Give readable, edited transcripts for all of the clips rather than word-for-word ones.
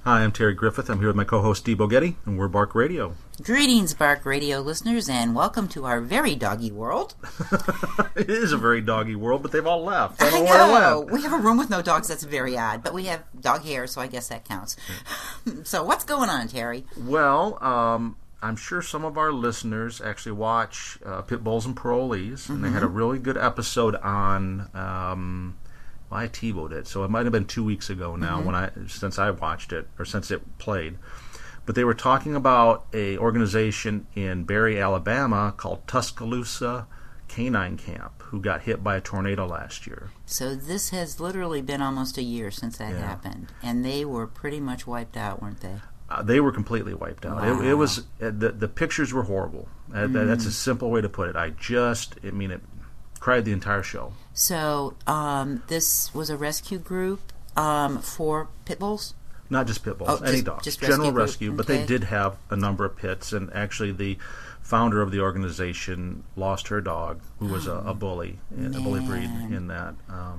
Hi, I'm Terry Griffith. I'm here with my co-host Dee Bogetti, and we're Bark Radio. Greetings, Bark Radio listeners, and welcome to our very doggy world. It is a very doggy world, but they've all left. I know. We have a room with no dogs. That's very odd, but we have dog hair, so I guess that counts. So what's going on, Terry? Well, I'm sure some of our listeners actually watch Pit Bulls and Parolees, and they had a really good episode on... I TiVo'd it, so it might have been 2 weeks ago now since I watched it, or since it played. But they were talking about a organization in Barry, Alabama called Tuscaloosa Canine Camp, who got hit by a tornado last year. So this has literally been almost a year since that happened, and they were pretty much wiped out, weren't they? They were completely wiped out. Wow. It was the pictures were horrible. That's a simple way to put it. It cried the entire show. So this was a rescue group for pit bulls? Not just pit bulls, any dogs. Just General rescue, but okay. they did have a number of pits, and actually the founder of the organization lost her dog, who was a bully, a bully breed in that.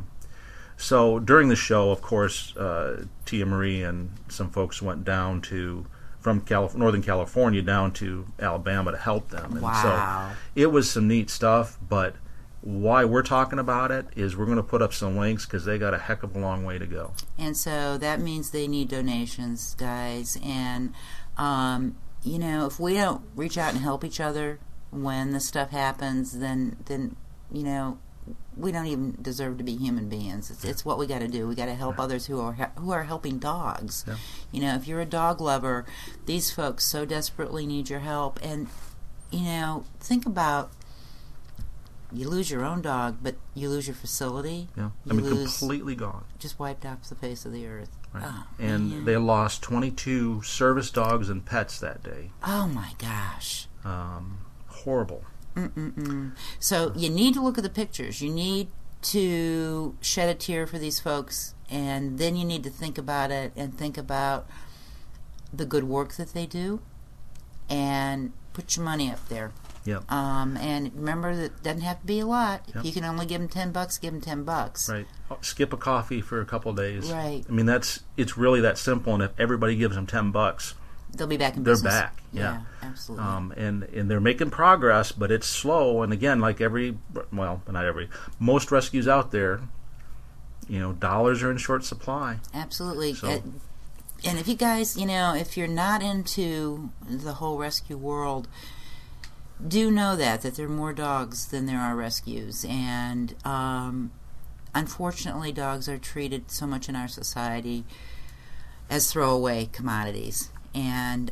So during the show, of course, Tia Marie and some folks went down from Northern California down to Alabama to help them. And wow. So it was some neat stuff, but why we're talking about it is we're going to put up some links because they got a heck of a long way to go. And so that means they need donations, guys. And, if we don't reach out and help each other when this stuff happens, then we don't even deserve to be human beings. It's what we got to do. We got to help others who are helping dogs. Yeah. If you're a dog lover, these folks so desperately need your help. And, think about... You lose your own dog, but you lose your facility. Yeah, completely gone. Just wiped off the face of the earth. Right. Oh, and man. they lost 22 service dogs and pets that day. Oh, my gosh. Horrible. So you need to look at the pictures. You need to shed a tear for these folks, and then you need to think about it and think about the good work that they do and put your money up there. Yep. And remember that it doesn't have to be a lot. Yep. If you can only give them $10, give them $10. Right. Skip a coffee for a couple of days. Right. It's really that simple. And if everybody gives them $10, they'll be back in they're business. back. Yeah. Absolutely. And they're making progress, but it's slow. And again, like most rescues out there, dollars are in short supply. Absolutely. So, and if you guys, if you're not into the whole rescue world, do know that there are more dogs than there are rescues. And unfortunately, dogs are treated so much in our society as throwaway commodities. And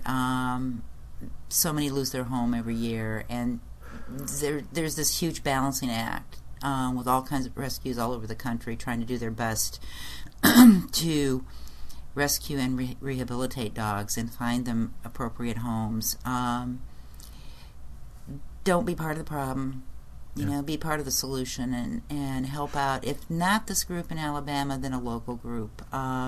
so many lose their home every year. And there's this huge balancing act with all kinds of rescues all over the country trying to do their best to rescue and rehabilitate dogs and find them appropriate homes. Don't be part of the problem. Be part of the solution and help out. If not this group in Alabama, then a local group.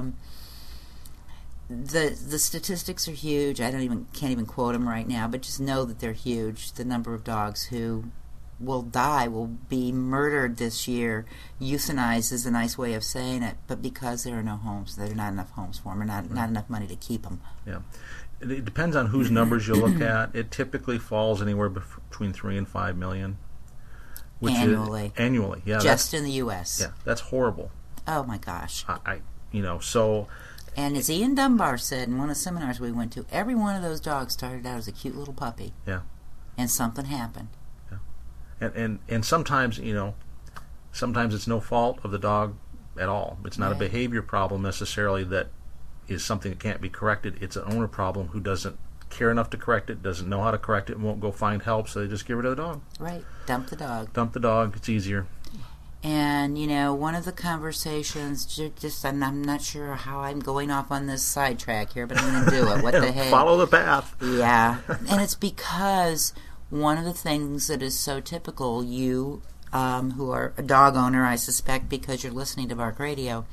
The statistics are huge. Can't even quote them right now, but just know that they're huge. The number of dogs who will be murdered this year. Euthanized is a nice way of saying it, but because there are no homes, there are not enough homes for them, or not enough money to keep them. Yeah. It depends on whose numbers you look at. It typically falls anywhere between 3 and 5 million. Annually, yeah. Just in the U.S. Yeah, that's horrible. Oh my gosh. So. And as Ian Dunbar said in one of the seminars we went to, every one of those dogs started out as a cute little puppy. Yeah. And something happened. Yeah. And sometimes sometimes it's no fault of the dog at all. It's not a behavior problem necessarily that is something that can't be corrected. It's an owner problem who doesn't care enough to correct it, doesn't know how to correct it, and won't go find help, so they just give it to the dog. Right. Dump the dog. It's easier. And, one of the conversations, I'm not sure how I'm going off on this sidetrack here, but I'm going to do it. What the heck? Follow the path. Yeah. And it's because one of the things that is so typical, you who are a dog owner, I suspect because you're listening to Bark Radio,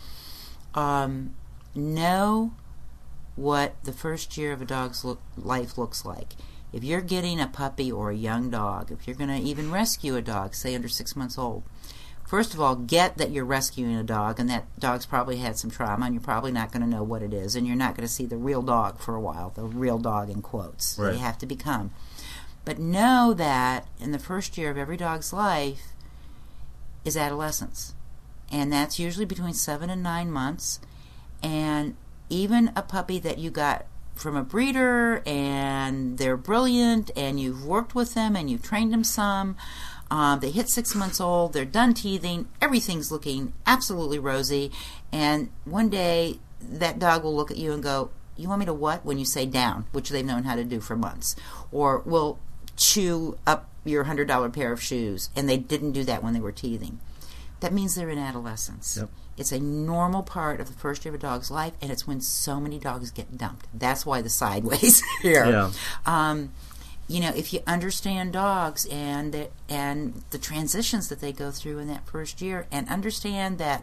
know what the first year of a dog's life looks like. If you're getting a puppy or a young dog, if you're going to even rescue a dog, say under 6 months old, First of all, get that you're rescuing a dog, and that dog's probably had some trauma, and you're probably not going to know what it is, and you're not going to see the real dog for a while, the real dog in quotes. Right. They have to become. But know that in the first year of every dog's life is adolescence. And that's usually between 7 and 9 months. And even a puppy that you got from a breeder, and they're brilliant, and you've worked with them, and you've trained them some, they hit 6 months old, they're done teething, everything's looking absolutely rosy, and one day that dog will look at you and go, "You want me to what?" when you say down, which they've known how to do for months. Or will chew up your $100 pair of shoes, and they didn't do that when they were teething. That means they're in adolescence. Yep. It's a normal part of the first year of a dog's life, and it's when so many dogs get dumped. That's why the sideways here. Yeah. If you understand dogs and the transitions that they go through in that first year, and understand that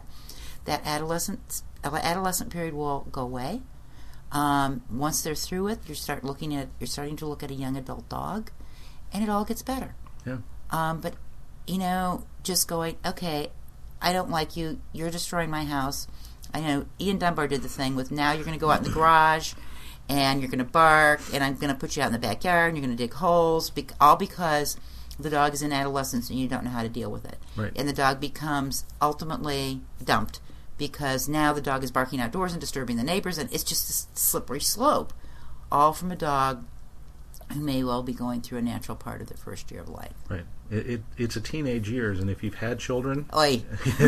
adolescent period will go away. Once they're through it, you're starting to look at a young adult dog, and it all gets better. Yeah. But just going, okay, I don't like you. You're destroying my house. I know Ian Dunbar did the thing with, now you're going to go out in the garage and you're going to bark, and I'm going to put you out in the backyard and you're going to dig holes, all because the dog is in adolescence and you don't know how to deal with it. Right. And the dog becomes ultimately dumped because now the dog is barking outdoors and disturbing the neighbors, and it's just a slippery slope, all from a dog who may well be going through a natural part of their first year of life. Right. It's a teenage years, and if you've had children... Oy.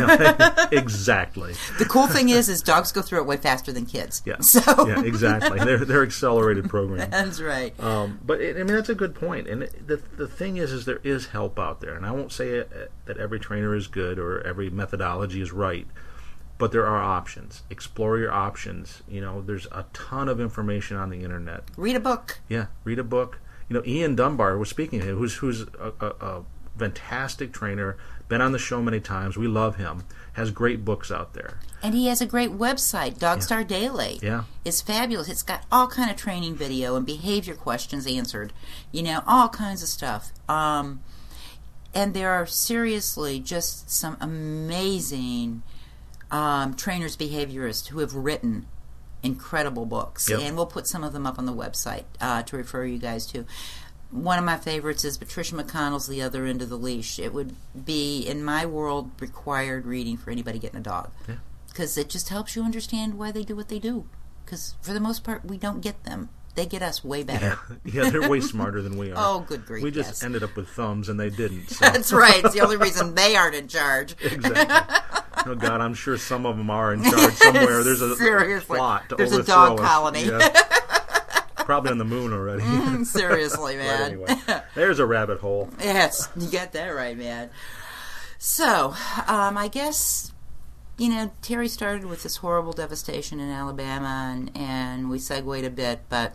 Exactly. The cool thing is dogs go through it way faster than kids. Yeah. So. Yeah, exactly. They're accelerated programs. That's right. But that's a good point. And the thing is there is help out there. And I won't say that every trainer is good or every methodology is right, but there are options. Explore your options. There's a ton of information on the internet. Read a book. Yeah, read a book. Ian Dunbar was speaking to him, who's a fantastic trainer, been on the show many times. We love him. Has great books out there. And he has a great website, Dogstar Daily. Yeah. It's fabulous. It's got all kind of training video and behavior questions answered. All kinds of stuff. And there are seriously just some amazing trainers, behaviorists who have written incredible books. Yep. And we'll put some of them up on the website to refer you guys to. One of my favorites is Patricia McConnell's The Other End of the Leash. It would be, in my world, required reading for anybody getting a dog. Because it just helps you understand why they do what they do. Because for the most part, we don't get them. They get us way better. Yeah, they're way smarter than we are. Oh, good grief, we just ended up with thumbs, and they didn't. So. That's right. It's the only reason they aren't in charge. Exactly. Oh, God, I'm sure some of them are in charge somewhere. There's a plot to There's overthrow a dog us. colony. Yeah. Probably on the moon already. Seriously, man. But anyway, there's a rabbit hole. Yes, you got that right, man. So, I guess, Terry started with this horrible devastation in Alabama, and we segued a bit, but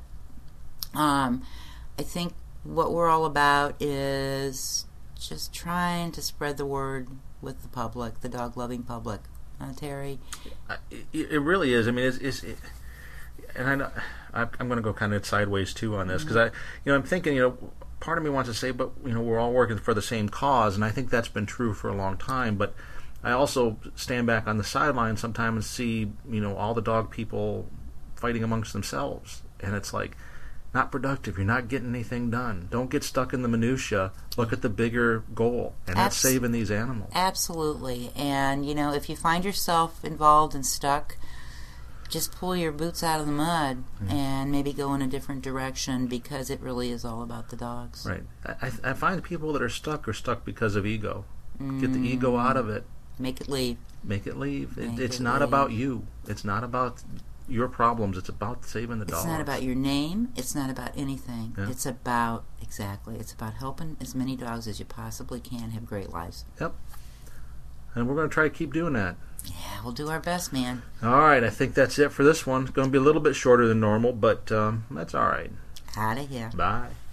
I think what we're all about is just trying to spread the word with the public, the dog-loving public. Terry? It really is. I mean, and I know I'm going to go kind of sideways too on this because I'm thinking, part of me wants to say, but we're all working for the same cause, and I think that's been true for a long time. But I also stand back on the sideline sometimes and see, all the dog people fighting amongst themselves, and it's like not productive. You're not getting anything done. Don't get stuck in the minutia. Look at the bigger goal, and that's saving these animals. Absolutely, and if you find yourself involved and stuck, just pull your boots out of the mud and maybe go in a different direction, because it really is all about the dogs. Right. I find people that are stuck because of ego. Get the ego out of it. Make it leave. Make it leave. It's not about you. It's not about your problems. It's about saving the dogs. It's not about your name. It's not about anything. Yeah. It's about helping as many dogs as you possibly can have great lives. Yep. And we're going to try to keep doing that. Yeah, we'll do our best, man. All right, I think that's it for this one. It's going to be a little bit shorter than normal, but that's all right. Out of here. Bye.